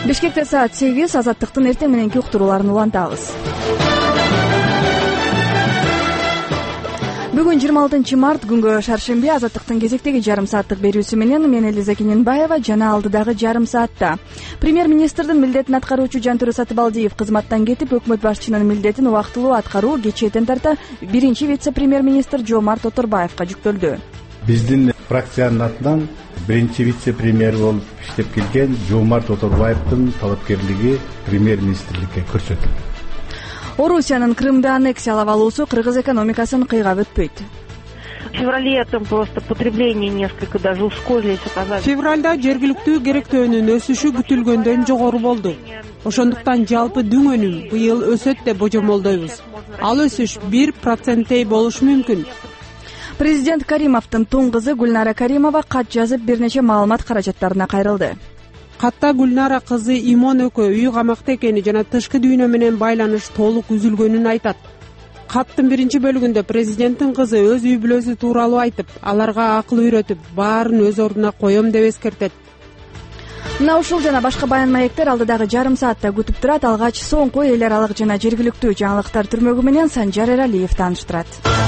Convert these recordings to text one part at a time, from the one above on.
Бишкекте саат 8. Азаттыктын эртең мененки уктурууларын улантабыз. Бүгүн 26 март күнгө шаршемби. Азаттыктын кезектеги жарым сааттык берүүсү менен мен Элиза Кененбаева жана алдыдагы жарым саатта премьер-министрдин милдетин аткаруучу Жантөрө Сатыбалдиев кызматтан кетип, өкмөт башчынын милдетин убактылуу аткаруу кечээден тарта биринчи вице-премьер-министр Жомарт Оторбаевка жүктөлдү. Биздин фракциянын атынан биринчи вице-премьер болуп иштеп келген Жомарт Оторбаевдин талапкерлиги премьер-министрликке көрсөтүлдү. Орусиянын Крымды аннексиялап алуусу кыргыз экономикасын кыйгап өтпөйт. В феврале там просто потребление несколько даже ускорились. Февралда жергиликтүү керектөөнүн өсүшү күтүлгөндөн жогору болду. Ошондуктан жалпы дүң өнүм быйыл өсөт деп божомолдойбуз. Ал өсүш 1% болушу мүмкүн. Президент Каримовдун тун кызы Гүлнара Каримова кат жазып бир нече маалымат каражаттарына кайрылды. Катта Гүлнара кызы Имон экөө үй камакта экени жана тышкы дүйнө менен байланыш толук үзүлгөнүн айтат. Каттын биринчи бөлүгүндө президенттин кызы өз үй бүлөсү тууралуу айтып, аларга акыл үйрөтүп, баарын өз ордуна коем деп эскертет. Мына ушул жана башка баян маектер алдыдагы жарым саатта күтүп турат. Алгач соңку эл аралык жана жергиликтүү жаңылыктар түрмөгү менен Санжар Эралиев тааныштырат.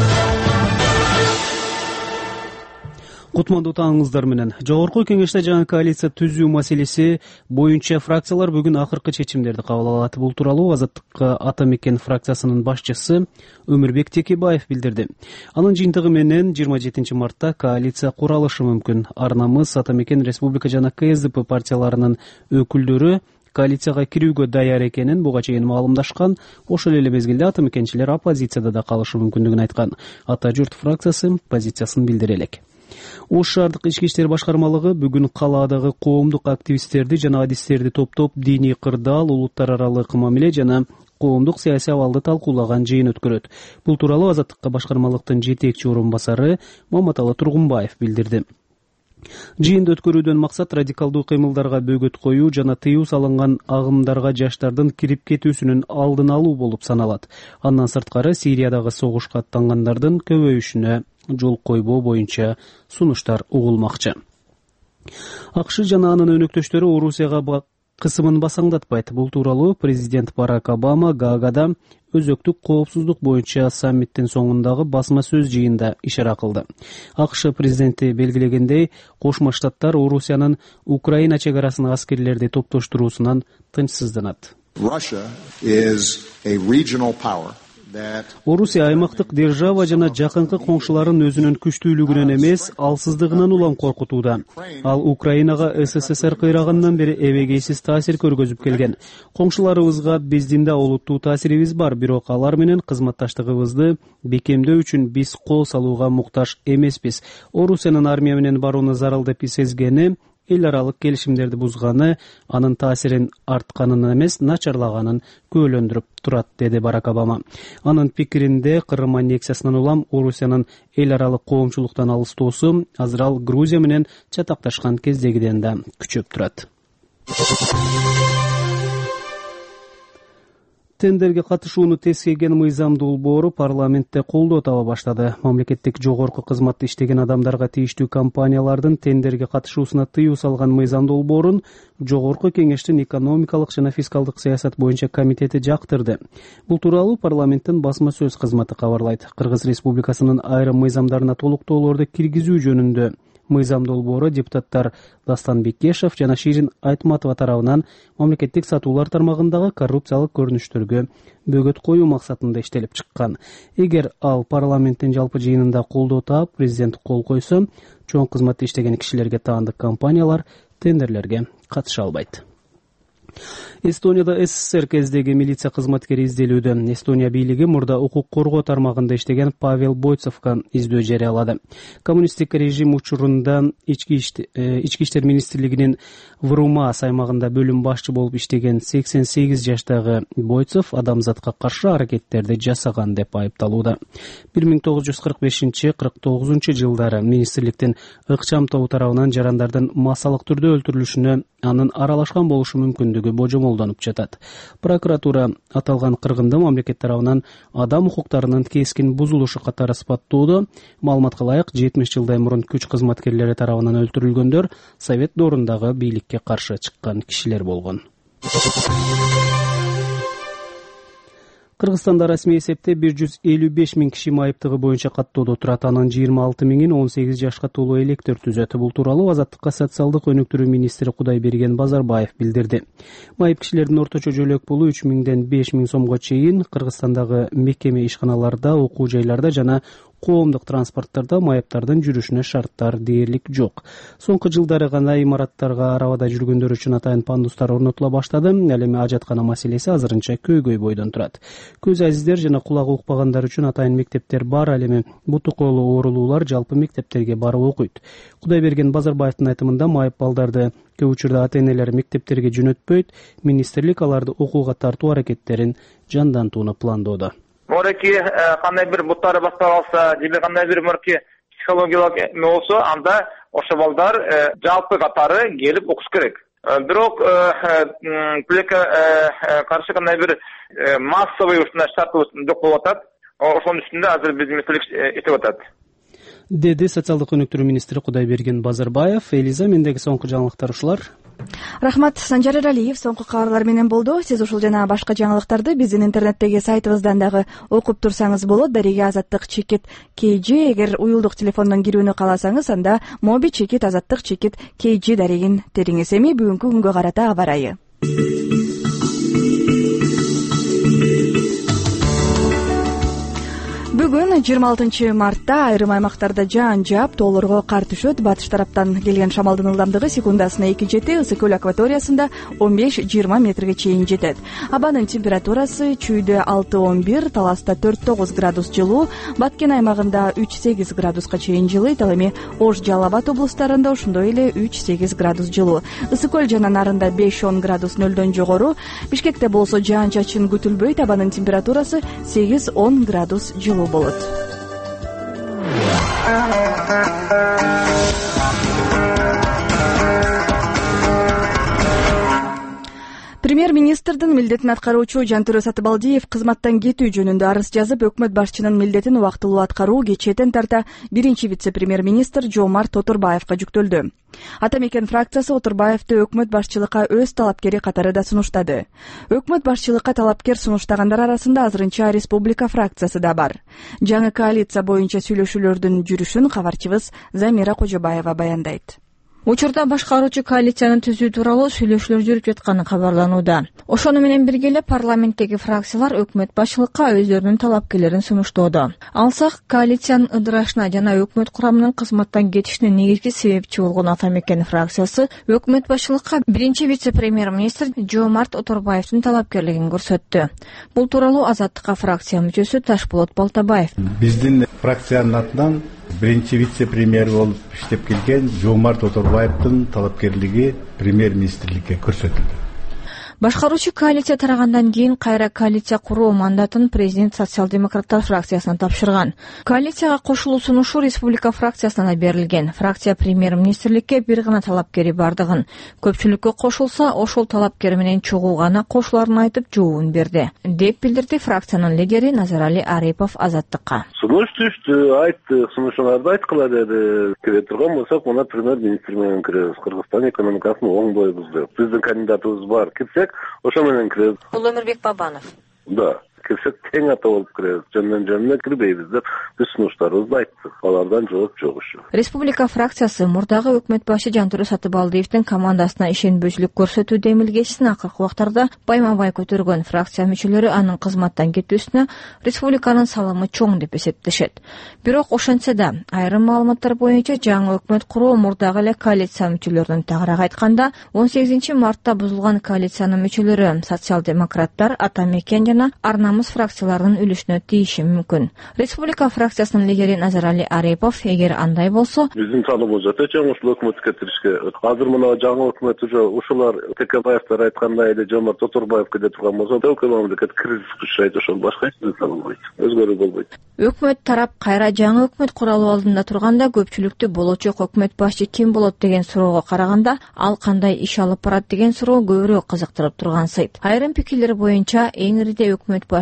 Кутмандуу таңыңыздар менен. Жогорку кеңеште жаңы коалиция түзүү маселеси боюнча фракциялар бүгүн акыркы чечимдерди кабыл алат. Бул тууралуу Азаттыкка Ата Мекен фракциясынын башчысы Өмүрбек Текебаев билдирди. Анын жыйынтыгы менен 27 мартта коалиция куралышы мүмкүн. Арнамыз Ата Мекен Республика жана КСДП партияларынын өкүлдөрү коалицияга кирүүгө даяр экенин буга чейин маалымдашкан. Ошол эле мезгилде ата мекенчилер оппозицияда да калышы мүмкүндүгүн айткан. Ата журт фракциясы позициясын билдире элек. Ош шаардык ички иштер башкармалыгы бүгүн калаадагы коомдук активисттерди жана адистерди топтоп диний кырдаал, улуттар аралык мамиле жана коомдук саясий абалды талкуулаган жыйын өткөрөт. Бул тууралуу Азаттыкка башкармалыктын жетекчи орун басары Маматалы Тургунбаев билдирди. Жыйынды өткөрүүдөн максат радикалдуу кыймылдарга бөгөт коюу жана тыюу салынган агымдарга жаштардын кирип кетүүсүнүн алдын алуу болуп саналат. Андан сырткары Сириядагы согушка аттангандардын көбөйүшүнө жол койбоо боюнча сунуштар угулмакчы. АКШ жана анын өнөктөштөрү Орусияга кысымын басаңдатпайт. Бул тууралуу президент Барак Обама Гаагада өзөктүк коопсуздук боюнча саммиттин соңундагы басма сөз жыйында ишара кылды. АКШ президенти белгилегендей, Кошмо Штаттар Орусиянын Украина чегарасына аскерлерди топтоштуруусунан тынчсызданат. Орусия аймактык держава жана жакынкы коңшуларын өзүнүн күчтүүлүгүнөн эмес, алсыздыгынан улам коркутууда. Ал Украинага СССР кыйрагындан бери эбегейсиз таасир көргөзүп келген. Коңшуларыбызга биздин да олуттуу таасирибиз бар, бирок алар менен кызматташтыгыбызды бекемдөө үчүн биз кол салууга муктаж эмеспиз. Орусиянын армия менен барууну зарыл деп сезгени, эл аралык келишимдерди бузганы, анын таасирин артканын эмес, начарлаганын күбөлөндүрүп турат, деди Барак Обама. Анын пикиринде Кырым аннексиясынан улам Орусиянын эл аралык коомчулуктан алыстоосу азыр Грузия менен чатакташкан кездегиден да күчөп турат. Тендерге катышууну тескеген мыйзам долбоору парламентте колдоо таба баштады. Мамлекеттик жогорку кызматта иштеген адамдарга тийиштүү компаниялардын тендерге катышуусуна тыюу салган мыйзам долбоорун жогорку кеңештин экономикалык жана фискалдык саясат боюнча комитети жактырды. Бул тууралуу парламенттин басма сөз кызматы кабарлайт. Кыргыз Республикасынын айрым мыйзамдарына толуктоолорду киргизүү жөнүндө мыйзам долбоору депутаттар Дастан Бекешев жана Ширин Айтматова тарабынан мамлекеттик сатуулар тармагындагы коррупциялык көрүнүштөргө бөгөт коюу максатында иштелип чыккан. Эгер ал парламенттин жалпы жыйынында колдоо таап, президент кол койсо, чоң кызматта иштеген кишилерге таандык компаниялар тендерлерге катыша албайт. Эстонияда СССР кездеги милиция кызматкери изделүүдө. Эстония бийлиги мурда укук коргоо тармагында иштеген Павел Бойцовго издөө жарыялады. Коммунисттик режим учурунда ички иштер министрлигинин Врумас аймагында бөлүм башчы болуп иштеген 88 жаштагы Бойцов адамзатка каршы аракеттерди жасаган деп айыпталууда. 1945-49 жылдары министрликтин ыкчам тобу тарабынан жарандардын массалык түрдө өлтүрүлүшүнө анын аралашкан болушу мүмкүндүгү божомолдонуп жатат. Прокуратура аталган кыргынды мамлекет тарабынан адам укуктарынын кескин бузулушу катары сыпаттоодо. Маалыматка ылайык, 70 жылдай мурун күч кызматкерлери тарабынан өлтүрүлгөндөр Совет доорундагы бийликке каршы чыккан кишилер болгон. Кыргызстанда расмий эсепте 155 миң киши майыптыгы боюнча каттоодо турат. Анын 26 миңин 18 жашка толуу электр түзөт. Бул тууралуу Азаттыкка социалдык өнүктүрүү министри Кудайберген Базарбаев билдирди. Майып кишилердин орточо жөлөк пулу 3 миңден 5 миң сомго чейин Кыргызстандагы мекеме ишканаларда, окуу жайларда жана коомдук транспорттарда майыптардын жүрүшүнө шарттар дээрлик жок. Соңку жылдары гана имараттарга арабада жүргөндөр үчүн атайын пандустар орнотула баштады. Ал эми ажаткана маселеси азырынча көйгөй бойдон турат. Көз азиздер жана кулагы укпагандар үчүн атайын мектептер бар. Ал эми буту колу оорулуулар жалпы мектептерге барып окуйт. Кудайберген Базарбаевдин айтымында майып балдарды көп учурда ата-энелери мектептерге жөнөтпөйт. Министрлик аларды окууга тартуу аракеттерин жандантууну пландоодо. Мореки кандай бир буттары башталса, же кандай бир психологиялык болсо, анда ошо балдар жалпы катары келип окуш керек. Бирок тилекке каршы кандай бир массовый шарт жок болуп атат. Ошонун үстүндө азыр биздин министрлик иштеп атат. Деди социалдык өнүктүрүү министри Кудайберген Базарбаев. Элиза, мендеги соңку жаңылыктар ушулар. Рахмат, Санжар Эралиев соңку кабарлар менен болду. Сиз ушул жана башка жаңылыктарды биздин интернеттеги сайтыбыздан дагы окуп турсаңыз болот. Дарига Азаттык чекит KG. Эгер уюлдук телефондон кирүүнү кааласаңыз, анда моби чекит Азаттык чекит KG дарегин териңиз. Эми бүгүнкү күнгө карата аба ырайы. Бүгүн 26 мартта айрым аймактарда жаан жаап, тоолорго кар түшөт. Батыш тараптан келген шамалдын ылдамдыгы секундасына 2-7, Ысык көл акваториясында 15-20 метрге чейин жетет. Абанын температурасы Чүйдө 6-11, Таласта 4-9 градус жылуу, Баткен аймагында 3-8 градуска чейин жылыйт. Ал эми Ош, Жалал Абад облустарында ошондой эле 3-8 градус жылуу. Ысык көл жана Нарында 5-10 градус нөлдөн жогору. Бишкекте болсо жаан-чачын күтүлбөйт. Абанын температурасы 8-10 градус жылуу болот. Премьер-министрдин милдетин аткаруучу Жантөрө Сатыбалдиев кызматтан кетүү жөнүндө арыз жазып, өкмөт башчынын милдетин убактылуу аткаруу кечээден тарта биринчи вице-премьер-министр Жоомарт Оторбаевга жүктөлдү. Ата Мекен фракциясы Оторбаевди өкмөт башчылыкка өз талапкери катары да сунуштады. Өкмөт башчылыкка талапкер сунуштагандар арасында азырынча Республика фракциясы да бар. Жаңы коалиция боюнча сүйлөшүүлөрдүн жүрүшүн кабарчыбыз Замира Кожобаева баяндайт. Учурда башкаруучу коалицияны түзүү тууралуу сүйлөшүүлөр жүрүп жатканы кабарланууда. Ошону менен бирге эле парламенттеги фракциялар өкмөт башчылыкка өздөрүнүн талапкерлерин сунуштоодо. Алсак, коалициянын ыдырашына жана өкмөт курамынын кызматтан кетишине негизги себепчи болгон Ата Мекен фракциясы өкмөт башчылыкка биринчи вице-премьер-министр Жоомарт Оторбаевдин талапкерлигин көрсөттү. Бул тууралуу Азаттыкка фракция мүчөсү Ташболот Балтабаев. Биздин фракциянын атынан биринчи вице-премьер болуп иштеп келген Жоомарт Оторбаевдин талапкерлиги премьер-министрликке көрсөтүлдү. Башкаруучу коалиция тарагандан кийин кайра коалиция куруу мандатын президент социал-демократтар фракциясына тапшырган. Коалицияга кошулуу сунушу Республика фракциясына берилген. Фракция премьер-министрликке бир гана талапкери бардыгын, көпчүлүккө кошулса, ошол талапкер менен чогуу гана кошуларын айтып жообун берди, деп билдирди фракциянын лидери Назарали Арипов Азаттыкка. Сунуш түштү, айттык, сунушууларды айткыла деди. Кире турган болсок, мына премьер-министр менен киребиз. Кыргызстан экономикасын оңдойбуз деп. Биздин кандидатыбыз бар. Кирсек, ошо менен киребиз. Бул Өмүрбек Бабанов. Да. Кирсек тең ата болуп киребиз. Жөндөн кирбейбиз деп биз сунуштарыбызды айттык. Алардан жооп жок ушу. Республика фракциясы мурдагы өкмөт башы Жантөрө Сатыбалдиевдин командасына ишенбөөчүлүк көрсөтүү демилгесин акыркы убактарда байма-бай көтөргөн. Фракция мүчөлөрү анын кызматтан кетүүсүнө республиканын салымы чоң деп эсептешет. Бирок ошентсе да, айрым маалыматтар боюнча жаңы өкмөт куруу мурдагы эле коалиция мүчөлөрүнүн тагыраак айтканда 18 мартта бузулган коалициянын мүчөлөрү социал-демократтар, Ата Мекен жана Арнамыз фракцияларынын үлүшүнө тийиши мүмкүн. Республика фракциясынын лидери Назарали Арипов, эгер андай болсо, биздин салымыбыз өтө чоң ушул өкмөткө кетиришке. Азыр мына жаңы өкмөт уже ушулар Текебаевдер айткандай эле Жоомарт Оторбаев кете турган болсо, өлкө мамлекет кризиске учурайт, ошол башка эч нерсе болбойт. Өзгөрүү болбойт. Өкмөт тарап кайра жаңы өкмөт куралуу алдында турганда көпчүлүктү болочок өкмөт башчы ким болот деген суроого караганда, ал кандай иш алып барат деген суроо көбүрөөк кызыктырып турган сыйт. Айрым пикирлер боюнча эң ириде өкмөт башчы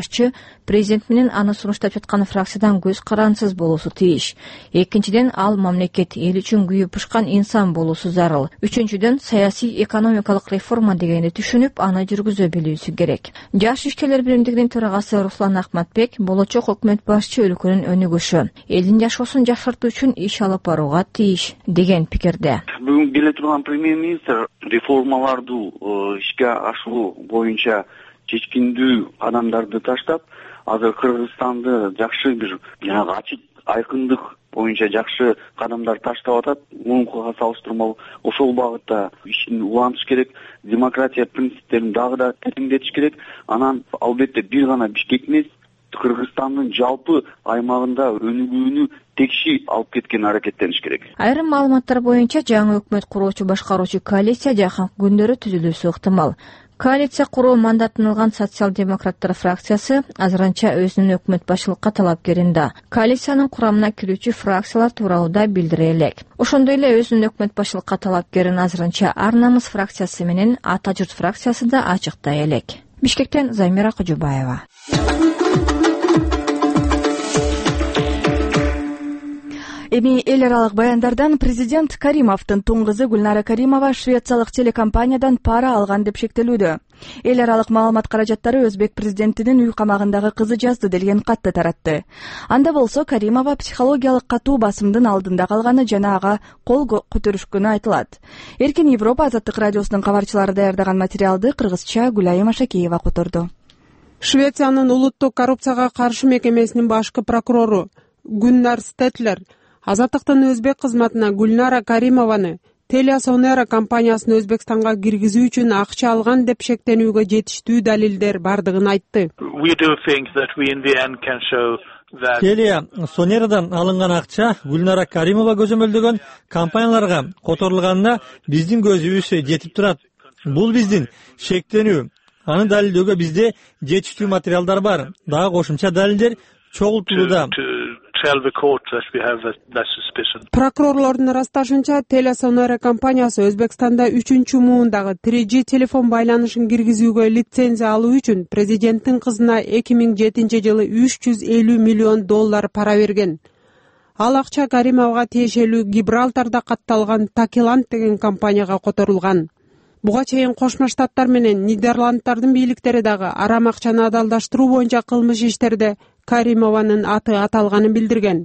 башчы президент менен аны сунуштап жаткан фракциядан көз карансыз болуусу тийиш. Экинчиден, ал мамлекет эл үчүн күйүп пышкан инсан болуусу зарыл. Үчүнчүдөн, саясий экономикалык реформа дегенди түшүнүп, аны жүргүзө билүүсү керек. Жаш ишкерлер биримдигинин төрагасы Руслан Ахматбек болочок өкмөт башчы өлкөнүн өнүгүшү, элдин жашоосун жакшыртуу үчүн иш алып барууга тийиш деген пикирде. Бүгүн келе турган премьер-министр реформаларды ишке ашыруу боюнча чечкиндүү кадамдарды таштап, азыр Кыргызстанды жакшы бир ачык айкындык боюнча жакшы кадамдар таштап атат. Мурункуга салыштырмалуу ошол багытта ишин улантыш керек, демократия принциптерин дагы да тереңдетиш керек. Анан албетте бир гана Бишкек эмес, Кыргызстандын жалпы аймагында өнүгүүнү текши алып кеткен аракеттениш керек. Айрым маалыматтар боюнча жаңы өкмөт куруучу башкаруучу коалиция жакынкы күндөрү түзүлүүсү ыктымал. Коалиция куруу мандатын алган социал-демократтар фракциясы азырынча өзүнүн өкмөт башчылыкка талапкерин коалициянын курамына кирүүчү фракциялар тууралуу да билдире элек. Ошондой эле өзүнүн өкмөт башчылыкка талапкерин азырынча Ар намыс фракциясы менен Ата журт фракциясы да ачыктай элек. Бишкектен Замира Кожубаева. Эми эл аралык баяндардан президент Каримовдун тун кызы Гүлнара Каримова швециялык телекомпаниядан пара алган деп шектелүүдө. Эл аралык маалымат каражаттары өзбек президентинин үй камагындагы кызы жазды делген катты таратты. Анда болсо Каримова психологиялык катуу басымдын алдында калганы жана ага кол көтөрүшкөнү айтылат. Эркин Европа Азаттык радиосунун кабарчылары даярдаган материалды кыргызча Гүлайым Ашакеева которду. Швециянын улуттук коррупцияга каршы мекемесинин башкы прокурору Гуннар Стетлер Азаттыктын өзбек кызматына Гүлнара Каримованы Телесонера компаниясын Өзбекстанга киргизүү үчүн акча алган деп шектенүүгө жетиштүү далилдер бардыгын айтты. Телесонерадан алынган акча Гүлнара Каримова көзөмөлдөгөн компанияларга которулганына биздин көзүбүз жетип турат. Бул биздин шектенүү. Аны далилдөөгө бизде жетиштүү материалдар бар. Дагы кошумча далилдер чогултулууда. Прокурорлордун ырасташынча, Телесонера компаниясы Өзбекстанда 3-чү муундагы 3G телефон байланышын киргизүүгө лицензия алуу үчүн президенттин кызына 2007-жылы $350 миллион пара берген. Ал акча Каримовага тиешелүү Гибралтарда катталган Такиланд деген компанияга которулган. Буга чейин Кошмо Штаттар менен Нидерланддардын бийликтери дагы арам акчаны адалдаштыруу боюнча кылмыш иштерде Каримованын аты аталганын билдирген.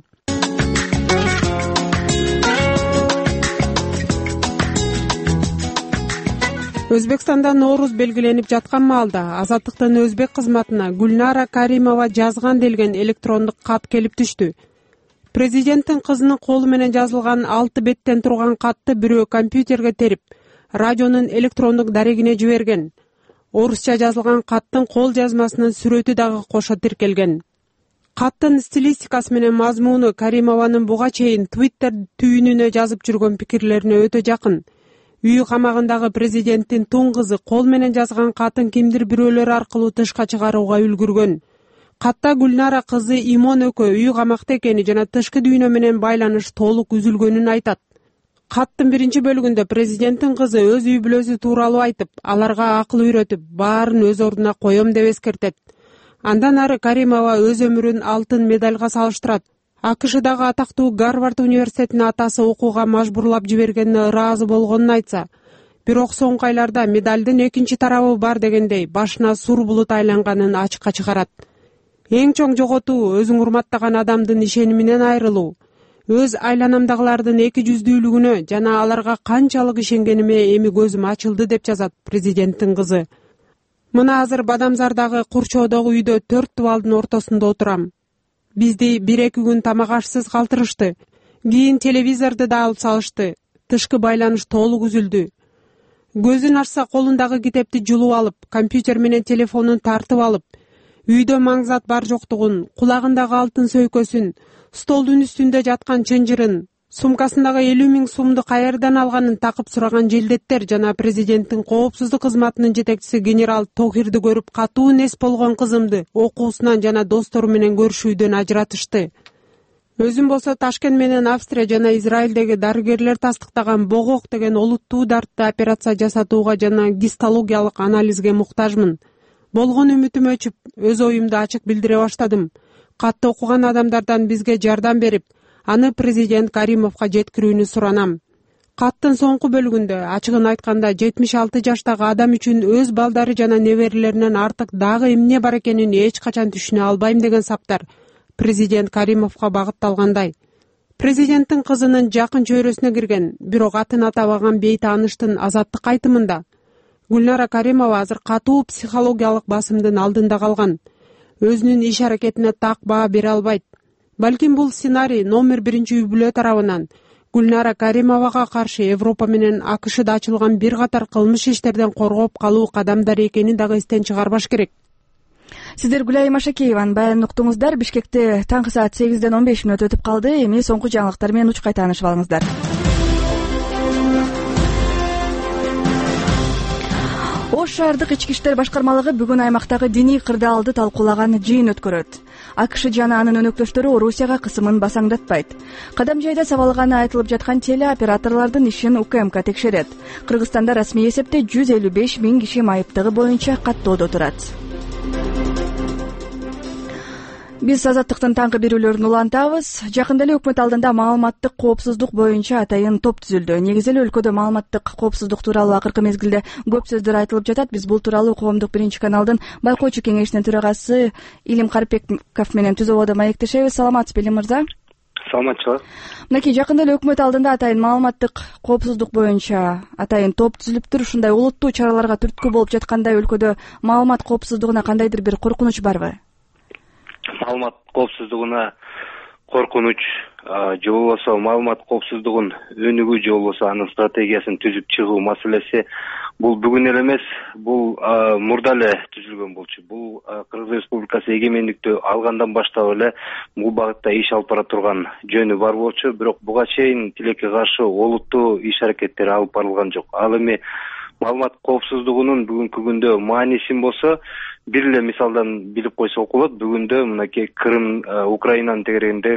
Өзбекстанда Норуз белгиленип жаткан маалда Азаттыктын өзбек кызматына Гүлнара Каримова жазган делген электрондук кат келип түштү. Президенттин кызынын колу менен жазылган 6 беттен турган катты бирөө компьютерге терип, радионун электрондук дарегине жиберген. Орусча жазылган каттын кол жазмасынын сүрөтү дагы кошо тиркелген. Каттын стилистикасы менен мазмуну Каримованын буга чейин Twitter түйүнүнө жазып жүргөн пикирлерине өтө жакын. Үй камагындагы президенттин тун кызы кол менен жазган катын кимдир бирөөлөр аркылуу тышка чыгарууга үлгүргөн. Катта Гүлнара кызы Имон экөө үй камакта экени жана тышкы дүйнө менен байланыш толук үзүлгөнүн айтат. Каттын биринчи бөлүгүндө президенттин кызы өз үй бүлөсү тууралуу айтып, аларга акыл үйрөтүп, баарын өз ордуна коем деп эскертет. Андан ары Каримова өз өмүрүн алтын медальга салыштырат. АКШдагы атактуу Гарвард университетине атасы окууга мажбурлап жибергенине ыраазы болгонун айтса, бирок соңку айларда медалдын экинчи тарабы бар дегендей башына сур булут айланганын ачыкка чыгарат. Эң чоң жоготуу өзүң урматтаган адамдын ишениминен айрылуу. Өз айланамдагылардын эки жүздүүлүгүнө жана аларга канчалык ишенгениме эми көзүм ачылды деп жазат президенттин кызы. Мына азыр Бадамзардагы Курчоодогу үйдө 4 дубалдын ортосунда отурам. Бизди 1-2 күн тамак ашсыз калтырышты. Кийин телевизорду да алып салышты. Тышкы байланыш толук үзүлдү. Көзүн ачса колундагы китепти жулуп алып, компьютер менен телефонун тартып алып, үйдө маңзат бар жоктугун, кулагындагы алтын сөйкөсүн, столдун үстүндө жаткан чынжырын, сумкасындагы 50 000 сумду каердан алганын такып сураган желдеттер жана президенттин коопсуздук кызматынын жетекчиси генерал Тохирди көрүп катуу нес болгон кызымды окуусунан жана достору менен көрүшүүдөн ажыратышты. Өзүм болсо Ташкент менен Австрия жана Израилдеги дарыгерлер тастыктаган богок деген олуттуу дартты операция жасатууга жана гистологиялык анализге муктажмын. болгон үмүтүм өчүп, өз оюмду ачык билдире баштадым. Катты окуган адамдардан бизге жардам берип, аны президент Каримовго жеткирүүнү суранам. Каттын соңку бөлүгүндө ачыгын айтканда 76 жаштагы адам үчүн өз балдары жана неберелеринен артык дагы эмне бар экенин эч качан түшүнө албайм деген саптар президент Каримовго багытталгандай. Президенттин кызынын жакын чөйрөсүнө кирген, бирок атын атабаган бейтааныштын Азаттык айтымында Гүлнара Каримова азыр катуу психологиялык басымдын алдында калган. Өзүнүн иш аракетине так баа бере албайт. Балким бул сценарий номер 1 үй-бүлө тарабынан Гүлнара Каримовага каршы Европа менен АКШда ачылган бир катар кылмыш иштерден коргоп калуу кадамдары экенин дагы эстен чыгарбаш керек. Сиздер Гүлайым Ашакееванын баянын уктуңуздар. Бишкекте таңкы саат 8ден 15 мүнөт өтүп калды. Эми соңку жаңылыктар менен учкай таанышып алыңыздар. Ош шаардык ички иштер башкармалыгы бүгүн аймактагы диний кырдаалды талкуулаган жыйын өткөрөт. АКШ жана анын өнөктөштөрү Орусияга кысымын басаңдатпайт. Кадам жайда сабалганы айтылып жаткан телеоператорлордун ишин УКМК текшерет. Кыргызстанда расмий эсепте 155 000 киши майыптыгы боюнча каттоодо турат. Биз Азаттыктын таңкы берүүлөрүн улантабыз. Жакында эле өкмөт алдында маалыматтык коопсуздук боюнча атайын топ түзүлдү. Негизи эле өлкөдө маалыматтык коопсуздук тууралуу акыркы мезгилде көп сөздөр айтылып жатат. Биз бул тууралуу Коомдук биринчи каналдын байкоочу кеңешинин төрагасы Илим Карпеков менен түз ободо маектешебиз. Саламатсызбы, Илим мырза? Саламатчылык. Мынакей жакында эле өкмөт алдында атайын маалыматтык коопсуздук боюнча атайын топ түзүлүптүр. Ушундай олуттуу чараларга түрткү болуп жаткандай өлкөдө маалымат коопсуздугуна кандайдыр бир коркунуч барбы? Маалымат коопсуздугуна коркунуч же болбосо маалымат коопсуздугун өнүгүү же болбосо анын стратегиясын түзүп чыгуу маселеси бул бүгүн эле эмес, бул мурда эле түзүлгөн болчу. Бул Кыргыз Республикасы эгемендикти алгандан баштап эле бул багытта иш алып бара турган жөнү бар болчу, бирок буга чейин тилекке каршы олуттуу иш аракеттер алып барылган жок. Ал эми маалымат коопсуздугунун бүгүнкү күндө маанисин болсо бир эле мисалдан билип койсок болот. Бүгүндө мынакей Крым, Украинанын тегерегинде,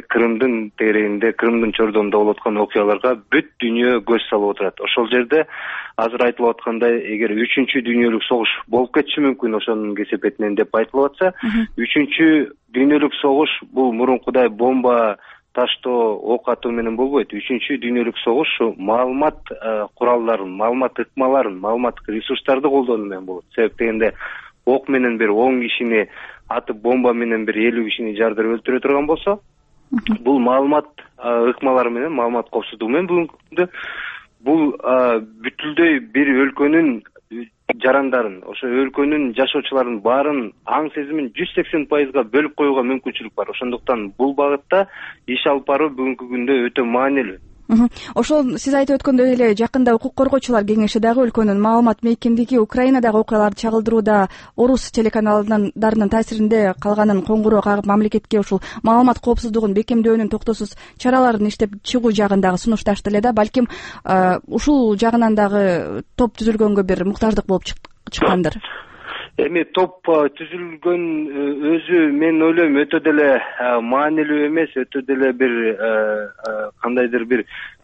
Крымдын чордонунда болуп аткан окуяларга бүт дүйнө көз салып отурат. Ошол жерде азыр айтылып аткандай, эгер 3-чү дүйнөлүк согуш болуп кетиши мүмкүн ошонун кесепетинен деп айтылып атса, 3-чү дүйнөлүк согуш бул мурункудай бомба таштоо, ок атуу менен болбойт. 3-чү дүйнөлүк согуш маалымат куралдарын, маалымат ыкмаларын, маалыматтык ресурстарды колдонуу менен болот. Себеп дегенде ок менен бир 10 кишини атып, бомба менен бир 50 кишини жардырып өлтүрө турган болсо, бул маалымат ыкмалары менен, маалымат коопсуздугу менен бүгүнкү күндө бул бүтүлдөй бир өлкөнүн жарандарын, ошо өлкөнүн жашоочуларын баарын аң сезимин 180% бөлүп коюуга мүмкүнчүлүк бар. Ошондуктан бул багытта иш алып баруу бүгүнкү күндө өтө маанилүү. Ошол сиз айтып өткөндөй эле жакында укук коргоочулар кеңеши дагы өлкөнүн маалымат мейкиндиги Украинадагы окуяларды чагылдырууда орус телеканалдарынын таасиринде калганын коңгуроо кагып, мамлекетке ушул маалымат коопсуздугун бекемдөөнүн токтоосуз чараларын иштеп чыгуу жагындагы сунушташты эле да. Балким ушул жагынан дагы топ түзүлгөнгө бир муктаждык болуп чыккандыр. Эми топ түзүлгөн өзү мен ойлойм өтө деле маанилүү эмес, өтө деле бир кандайдыр бир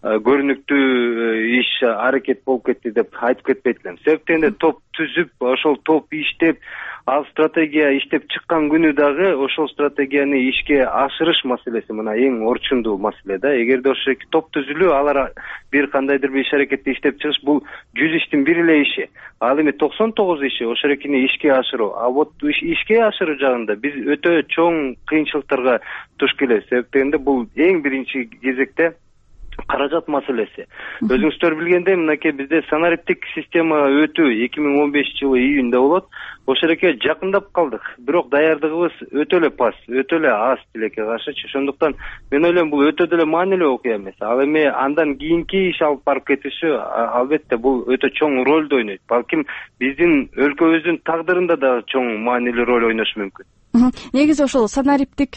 көрүнүктүү иш аракет болуп кетти деп айтып кетпейт элем. Себеп дегенде топ түзүп, ошол топ иштеп, ал стратегия иштеп чыккан күнү дагы ошол стратегияны ишке ашырыш маселеси мына эң орчундуу маселе да. Эгерде ошо топ түзүлүү, алар бир кандайдыр бир иш аракетти иштеп чыгыш, бул 100 иштин бир эле иши. Ал эми 99 иши ошорекини ишке ашыруу. А вот ишке ашыруу жагында биз өтө чоң кыйынчылыктарга туш келебиз. Себеп дегенде бул эң биринчи кезекте каражат маселеси. Өзүңүздөр билгендей, мынакей бизде санариптик система өтүү 2015 жылы июнда болот. Ошолеке жакындап калдык. Бирок даярдыгыбыз өтө эле пас, өтө эле аз тилекке каршычы. Ошондуктан мен ойлойм бул өтө деле маанилүү окуя эмес. Ал эми андан кийинки иш алып барып кетиши албетте бул өтө чоң ролду ойнойт. Балким биздин өлкөбүздүн тагдырында да чоң маанилүү роль ойношу мүмкүн. Негизи ошол санариптик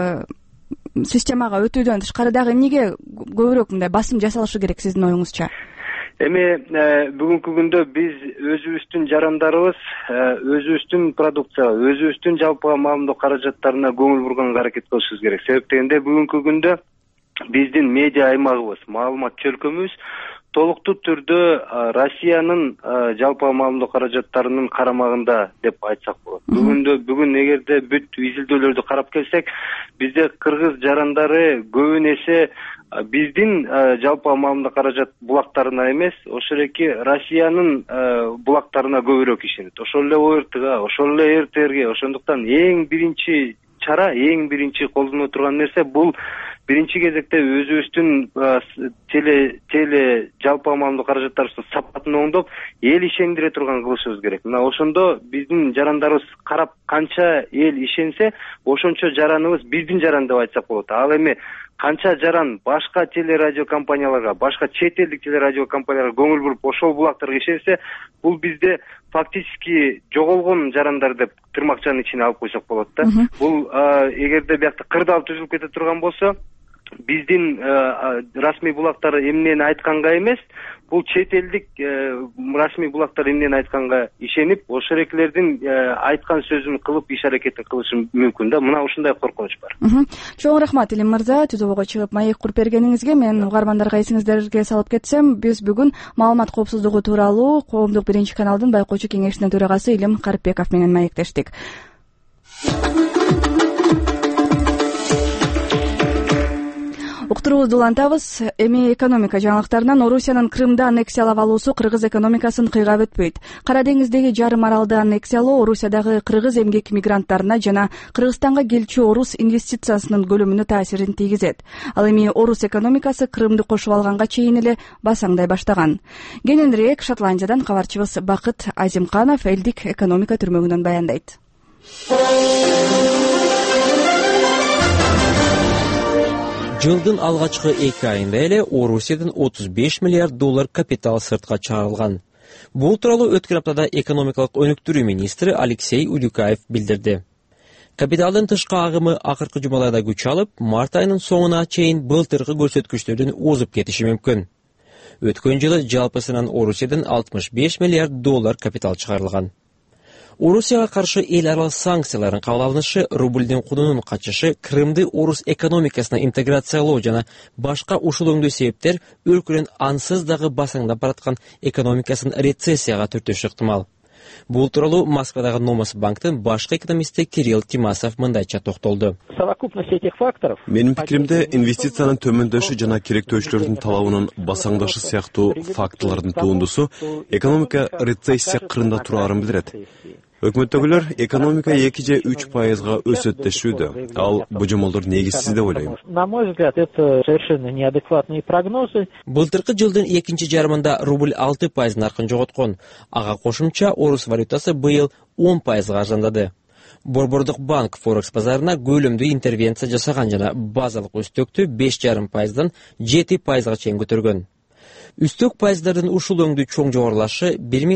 системага өтүүдөн тышкары дагы эмнеге көбүрөөк мындай басым жасалышы керек сиздин оюңузча? Эми бүгүнкү күндө биз өзүбүздүн жарандарыбыз, өзүбүздүн продукцияга, өзүбүздүн жалпыга маалымдоо каражаттарына көңүл бурганга аракет кылышыбыз керек. Себеп дегенде бүгүнкү күндө биздин медиа аймагыбыз, маалымат чөлкөмүбүз толуктуу түрдө Россиянын жалпы маалымдоо каражаттарынын карамагында деп айтсак болот. Бүгүн эгерде бүт изилдөөлөрдү карап келсек, бизде кыргыз жарандары көбүн эсе биздин жалпы маалымдоо каражат булактарына эмес, ошол эки Россиянын булактарына көбүрөөк ишенет. Ошол эле ОРТга, ошол эле РТРге. Ошондуктан эң биринчи чара, эң биринчи колдоно турган нерсе бул биринчи кезекте өзүбүздүн теле жалпы маалымдоо каражаттарыбыздын сапатын оңдоп, эл ишендире турган кылышыбыз керек. Мына ошондо биздин жарандарыбыз карап канча эл ишенсе, ошончо жараныбыз биздин жаран деп айтсак болот. Ал эми канча жаран башка телерадио компанияларга, башка чет элдик телерадио компанияларга көңүл буруп ошол булактарга ишенсе, бул бизде фактически жоголгон жарандар деп тырмакчанын ичине алып койсок болот да. Бул эгерде биякта кырдаал түзүлүп кете турган болсо, биздин расмий булактар эмнени айтканга эмес, бул чет элдик расмий булактар эмнени айтканга ишенип, ошол экилердин айткан сөзүн кылып иш аракетин кылышы мүмкүн да. Мына ушундай коркунуч бар. Чоң рахмат Илим мырза, түзөөгө чыгып маек куруп бергениңизге. Мен угармандарга эсиңиздерге салып кетсем, биз бүгүн маалымат коопсуздугу тууралуу Коомдук биринчи каналдын байкоочу кеңешинин төрагасы Илим Карыпбеков менен маектештик. Уктуруубузду улантабыз. Эми экономика жаңылыктарынан Орусиянын Крымды аннексиялап алуусу кыргыз экономикасын кыйгап өтпөйт. Кара деңиздеги жарым аралды аннексиялоо Орусиядагы кыргыз эмгек мигранттарына жана Кыргызстанга келчү орус инвестициясынын көлөмүнө таасирин тийгизет. Ал эми орус экономикасы Крымды кошуп алганга чейин эле басаңдай баштаган. Кененирээк Шотландиядан кабарчыбыз Бакыт Азимканов элдик экономика түрмөгүнөн баяндайт. Жылдын алгачкы 2 айында эле Орусиядан $35 миллиард капитал сыртка чыгарылган. Бул тууралуу өткөн аптада экономикалык өнүктүрүү министри Алексей Улюкаев билдирди. Капиталдын тышкы агымы акыркы жумаларда күч алып, март айынын соңуна чейин былтыркы көрсөткүчтөрдөн озуп кетиши мүмкүн. Өткөн жылы жалпысынан Орусиядан $65 миллиард капитал чыгарылган. Орусияга каршы эл аралык санкциялардын кабыл алынышы, рублдин кунунун качышы, Крымды орус экономикасына интеграциялоо жана башка ушул өңдүү себептер өлкөнүн ансыз дагы басаңдап бараткан экономикасын рецессияга түртүшү ыктымал. Бул тууралуу Москвадагы Номас банктын башкы экономисти Кирилл Тимасов мындайча токтолду. Менин пикиримде, инвестициянын төмөндөшү жана керектөөчүлөрдүн талабынын басаңдашы сыяктуу фактылардын туындусу экономика рецессия кырында турарын билдирет. Өкмөттөгүлөр экономика 2 же 3% өсөт дешүүдө. Ал божомолдор негизсиз деп ойлойм. На мой взгляд, это совершенно неадекватные прогнозы. Былтыркы жылдын экинчи жарымында рубль 6% наркын жоготкон. Ага кошумча орус валютасы быйыл 10% арзандады. Борбордук банк Форекс базарына көлөмдүү интервенция жасаган жана базалык өстөктү 5,5%дан 7%га чейин көтөргөн. Үстөк пайыздардын ушул өңдүү чоң жогорулашы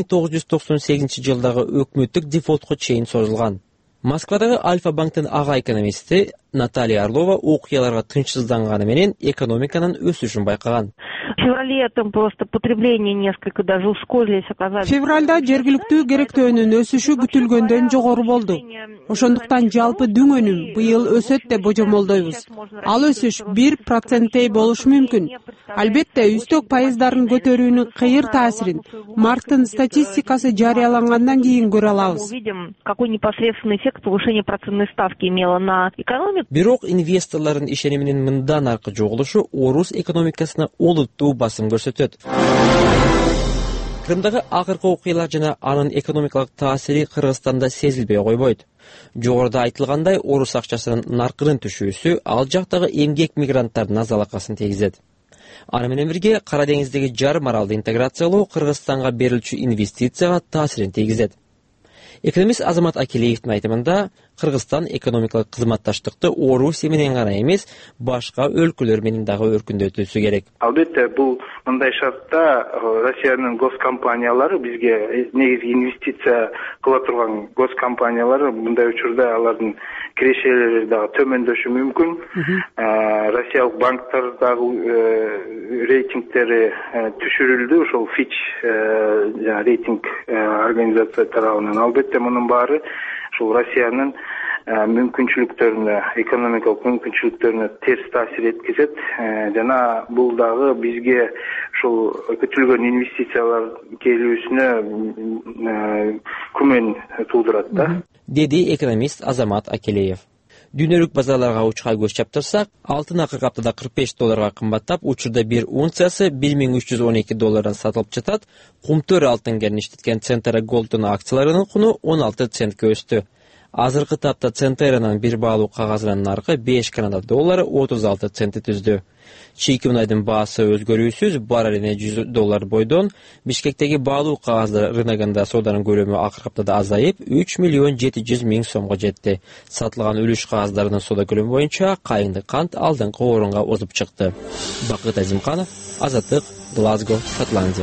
1998 жылдагы өкмөттүк дефолтко чейин созулган. Москвадагы Альфа банктын ага экономисти Наталья Орлова окуяларга тынчсызданганы менен экономиканын өсүшүн байкаган. В феврале там просто потребление несколько даже ускорились, оказались. Февралда жергиликтүү керектөөнүн өсүшү күтүлгөндөн жогору болду. Ошондуктан жалпы дүң өнүм быйыл өсөт деп божомолдойбуз. Ал өсүш 1%-тей болушу мүмкүн. Албетте, үстөк пайыздарын көтөрүүнүн кыйыр таасирин марттын статистикасы жарыялангандан кийин көрө алабыз. Увидим, какой непосредственный эффект повышения процентной ставки имело на экономику. Бирок инвесторлордун ишениминин мындан аркы жоголушу орус экономикасына олуттуу басым көрсөтөт. Крымдагы акыркы окуялар жана анын экономикалык таасири Кыргызстанда сезилбей койбойт. Жогоруда айтылгандай, орус акчасынын наркынын түшүүсү ал жактагы эмгек мигранттардын азалакасын тийгизет. Аны менен бирге Кара деңиздеги жарым аралды интеграциялоо Кыргызстанга берилчү инвестицияга таасирин тийгизет. Экономист Азамат Акилеевдин айтымында, Кыргызстан экономикалык кызматташтыкты Орусия менен гана эмес, башка өлкөлөр менен дагы өркүндөтүүсү керек. Албетте, бул мындай шартта Россиянын госкомпаниялары бизге негизги инвестиция кыла турган госкомпаниялары мындай учурда алардын кирешелери дагы төмөндөшү мүмкүн. Россиялык банктардагы рейтингтери түшүрүлдү, ошол Fitch рейтинг организация тарабынан. Албетте, мунун баары ушул Россиянын мүмкүнчүлүктөрүнө, экономикалык мүмкүнчүлүктөрүнө терс таасир эткизет. Жана бул дагы бизге ушул күтүлгөн инвестициялар келүүсүнө күмөн туудурат да, деди экономист Азамат Акелеев. Дүйнөлүк базарларга учка көз чаптырсак, алтын акыркы аптада $45 кымбаттап, учурда бир унциясы $1312 сатылып жатат. Кумтөр алтын керништеткен Центера Голдтун акцияларынын куну 16 центке өстү. Азыркы тапта Центеранын бир баалуу кагазынын наркы $5 36 центти түздү. Чийки мунайдын баасы өзгөрүүсүз баррелине $100 бойдон. Бишкектеги баалуу кагаздар рыногунда сооданын көлөмү акыркы аптада азайып, 3,700,000 сомго жетти. Сатылган үлүш кагаздарынын соода көлөмү боюнча кайыңды кант алдыңкы орунга озуп чыкты. Бакыт Азимканов, Азаттык, Глазго, Шотландия.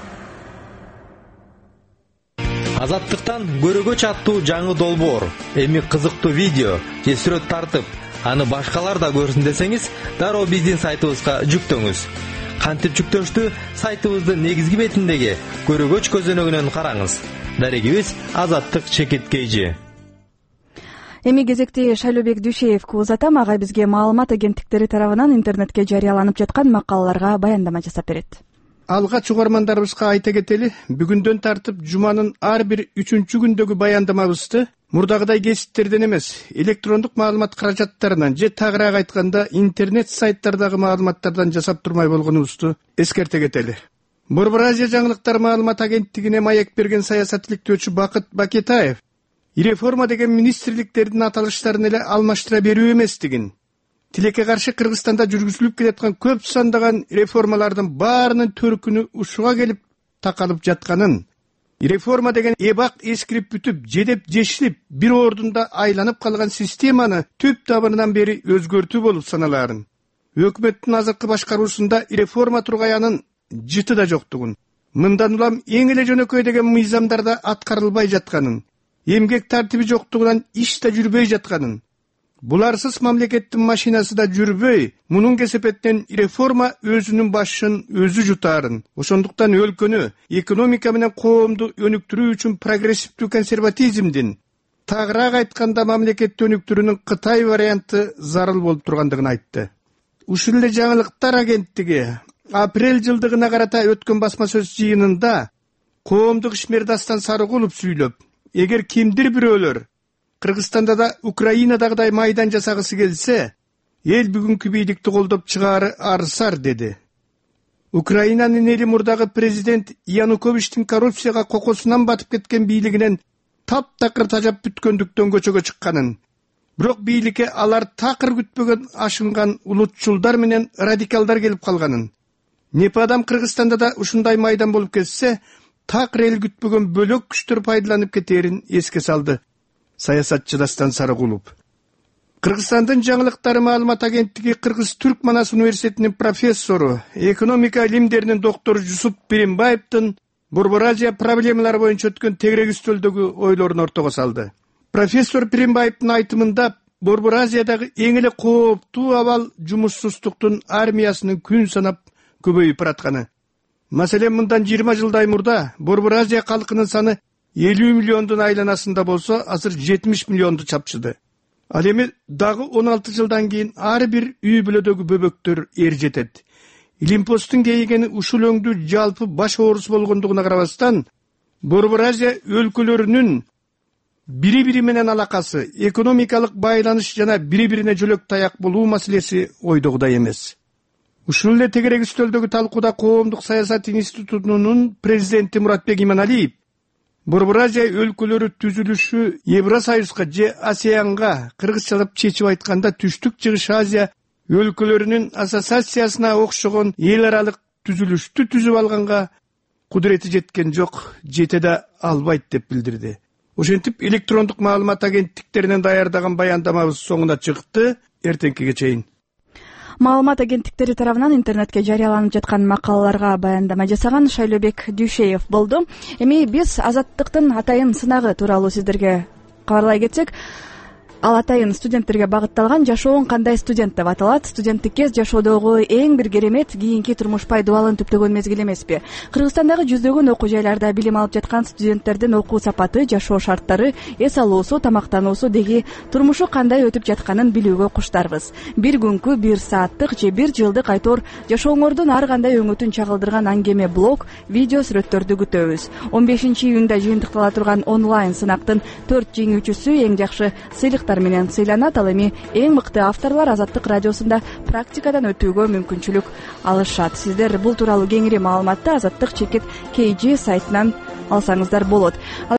Азаттыктан көрөгөч аттуу жаңы долбоор, эми кызыктуу видео же сүрөт тартып, аны башкалар да көрсүн десеңиз, дароо биздин сайтыбызга жүктөңүз. Кантип жүктөштү? Сайтыбыздын негизги бетиндеги көрөгөч көзөнөгүнөн караңыз. Дарегибиз Азаттык_KG. Эми кезекти Шайлообек Дүйшеевке узатам. Ага бизге маалымат агенттиктери тарабынан интернетке жарыяланып жаткан макалаларга баяндама жасап берет. Алгач угармандарыбызга айта кетели, бүгүндөн тартып жуманын ар бир 3-чү күндөгү баяндамабызды мурдагыдай кесиптерден эмес, электрондук маалымат каражаттарынан же тагыраак айтканда интернет сайттардагы маалыматтардан жасап турмай болгонубузду эскерте кетели. Борбор Азия жаңылыктар маалымат агенттигине маек берген саясат иликтөөчү Бакыт Бакетаев реформа деген министрликтердин аталыштарын эле алмаштыра берүү эместигин, тилекке каршы Кыргызстанда жүргүзүлүп келаткан көп сандаган реформалардын баарынын төркүнү ушуга келип такалып жатканын, реформа деген эбак эскирип бүтүп, жедеп жешилип, бир ордунда айланып калган системаны түп табынынан бери өзгөртүү болуп саналаарын, өкмөттүн азыркы башкаруусунда реформа тургаянын жыты да жоктугун, мындан улам эң эле жөнөкөй деген мыйзамдарда аткарылбай жатканын, эмгек тартиби жоктугунан иш да жүрбөй жатканын, буларсыз мамлекеттин машинасы да жүрбөй, мунун кесепетинен реформа өзүнүн башын өзү жутаарын, ошондуктан өлкөнү экономика менен коомду өнүктүрүү үчүн прогрессивдүү консерватизмдин, тагыраак айтканда мамлекетти өнүктүрүүнүн Кытай варианты зарыл болуп тургандыгын айтты. Ушул эле жаңылыктар агенттиги апрель жылдыгына карата өткөн басма сөз жыйынында коомдук ишмер Дастан Сарыгулов сүйлөп, эгер кимдир бирөөлөр Кыргызстанда да Украинадагыдай майдан жасагысы келсе, эл бүгүнкү бийликти колдоп чыгаары арсар деди. Украинанын эли мурдагы президент Януковичтин коррупцияга кокосунан батып кеткен бийлигинен таптакыр тажап бүткөндүктөн көчөгө чыкканын, бирок бийликке алар такыр күтпөгөн ашынган улутчулдар менен радикалдар келип калганын, Непадам Кыргызстанда да ушундай майдан болуп кетсе, такыр эл күтпөгөн бөлөк күчтөр пайдаланып кетерин эске салды саясатчы Дастан Сарыгулов. Кыргызстандын жаңылыктары маалымат агенттиги Кыргыз-Түрк Манас университетинин профессору, экономика илимдеринин доктору Жусуп Пиринбаевдин Борбор Азия проблемалары боюнча өткөн тегерек үстөлдөгү ойлорун ортого салды. Профессор Пиринбаевдин айтымында Борбор Азиядагы эң эле кооптуу абал жумушсуздуктун армиясынын күн санап көбөйүп баратканы. Маселен, мындан 20 жылдай мурда Борбор Азия калкынын саны 50 миллиондун айланасында болсо, азыр 70 миллионду чапчыды. Ал эми дагы 16 жылдан кийин ар бир үй бүлөдөгү бөбөктөр эр жетет. Илимпостун кейигени ушул өңдүү жалпы баш оорус болгондугуна карабастан, Борбор Азия өлкөлөрүнүн бири-бири менен алакасы, экономикалык байланыш жана бири-бирине жөлөк таяк болуу маселеси ойдогудай эмес. Ушул эле тегерек үстөлдөгү талкууда Коомдук саясат институтунун президенти Муратбек Иманалиев Борбор Азия өлкөлөрү түзүлүшү Евросоюзга же АСЕАНга кыргызчалап чечип айтканда Түштүк Чыгыш Азия өлкөлөрүнүн ассоциациясына окшогон эл аралык түзүлүштү түзүп алганга кудурети жеткен жок, жете да албайт деп билдирди. Ошентип электрондук маалымат агенттиктеринен даярдаган баяндамабыз соңуна чыкты. Эртеңкиге чейин. Маалымат агенттиктери тарабынан интернетке жарыяланып жаткан макалаларга баяндама жасаган Шайлообек Дүйшеев болду. Эми биз азаттыктын атайын сынагы тууралуу сиздерге кабарлай кетсек, ал атайын студенттерге багытталган жашооң кандай студент деп аталат. Студенттикке жашоодогу эң бир керемет кийинки турмуш пайдубалын түптөгөн мезгил эмеспи? Кыргызстандагы жүздөгөн окуу жайларда билим алып жаткан студенттердин окуу сапаты, жашоо шарттары, эс алуусу, тамактануусу деги турмушу кандай өтүп жатканын билүүгө куштарбыз. Бир күнкү, бир сааттык же бир жылдык айтор жашооңордун ар кандай өңөтүн чагылдырган аңгеме, блог, видео сүрөттөрдү күтөбүз. 15-июнда жыйынтыктала турган онлайн сынактын 4 жеңүүчүсү эң жакшы сыйлыктар менен сыйланат. Ал эми эң мыкты авторлор Азаттык радиосунда практикадан өтүүгө мүмкүнчүлүк алышат. Сиздер бул тууралуу кеңири маалыматты Азаттык /KG сайтынан алсаңыздар болот.